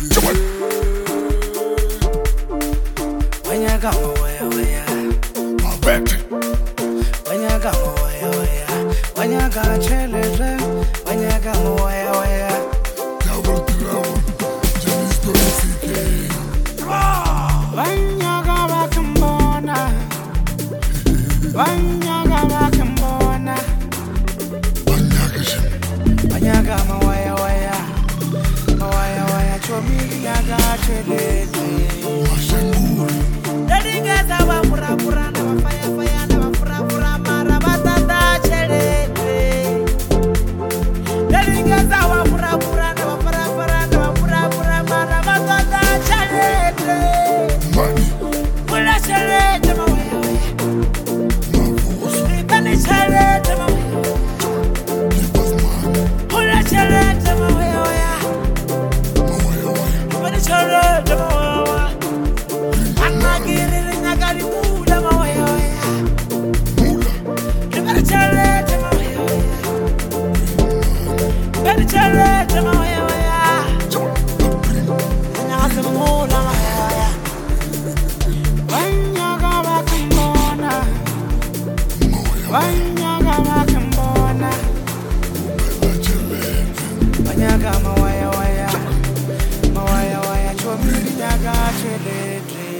Come on. When you got my way, My back. when you got my way, when you got children, when you got my way, Double trouble. Jenny's story seeking. when you got back in Bona, when you got back in Bona, Banyakishin. when you got my way, show me you got children. Mashenguri. Daddy gets our pura, never fire, never pura, marabatata children. Daddy gets our pura, never pura, marabatata children. Money. When I children, my way, My voice. penny children, my way. Give us money. When I children, my way, My way away. when I children, my way. I'm not getting I got it, my way. Mula. You better children, my way. Better children, my way. Come on. Bring. And I some more, my way. When you go back in Bona, My way away. when you go back in Bona, Better chillin'. when you got my way, show me you got children.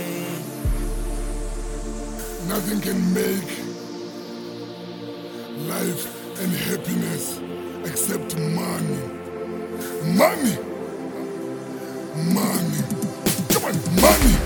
Nothing can make life and happiness except money. Money. Money. Come on, money.